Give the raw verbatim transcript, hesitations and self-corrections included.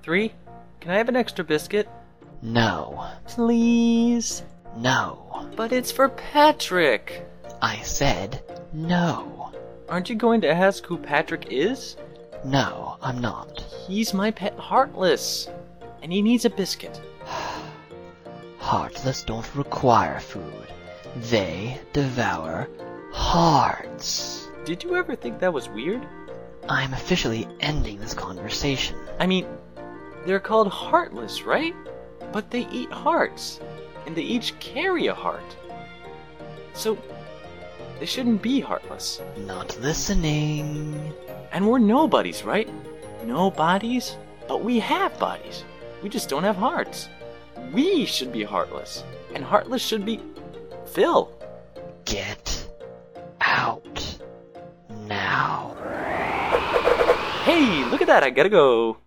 Three? Can I have an extra biscuit? No. Please? No. But it's for Patrick. I said no. Aren't you going to ask who Patrick is? No, I'm not. He's my pet Heartless, and he needs a biscuit. Heartless don't require food. They devour hearts. Did you ever think that was weird? I'm officially ending this conversation. I mean, they're called Heartless, right? But they eat hearts, and they each carry a heart. So, they shouldn't be heartless. Not listening. And we're nobodies, right? No bodies? But we have bodies. We just don't have hearts. We should be heartless. And heartless should be Phil. Get out now. Hey, look at that, I gotta go.